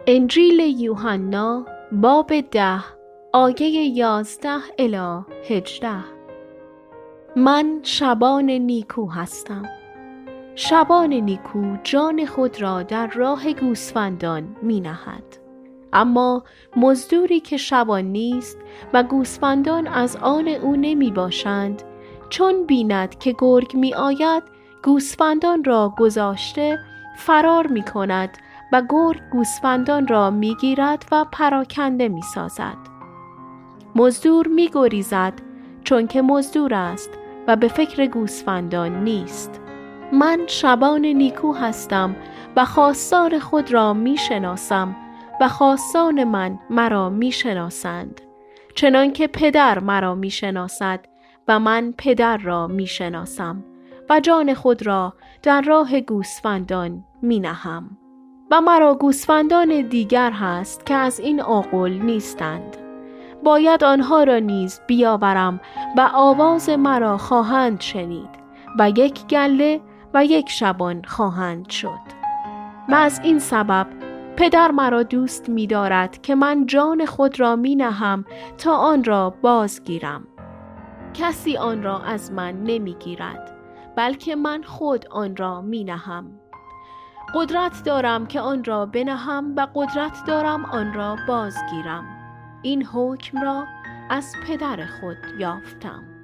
انجیل یوحنا باب 10 آیه 11 الی 18. من شبان نیکو هستم. شبان نیکو جان خود را در راه گوسفندان می نهد. اما مزدوری که شبان نیست و گوسفندان از آن او نمی باشند، چون بیند که گرگ می آید گوسفندان را گذاشته فرار می کند و گرگ گوسفندان را می گیرد و پراکنده می سازد. مزدور می گریزد چون که مزدور است و به فکر گوسفندان نیست. من شبان نیکو هستم و خواستار خود را می شناسم و خواستان من مرا می شناسند، چنان که پدر مرا می شناسد و من پدر را می شناسم و جان خود را در راه گوسفندان می نهم. و مرا گوسفندان دیگر هست که از این آغل نیستند. باید آنها را نیز بیاورم و آواز مرا خواهند شنید و یک گله و یک شبان خواهند شد. و از این سبب پدر مرا دوست می دارد که من جان خود را می نهم تا آن را بازگیرم. کسی آن را از من نمی گیرد، بلکه من خود آن را می نهم. قدرت دارم که آن را بنهم و قدرت دارم آن را بازگیرم. این حکم را از پدر خود یافتم.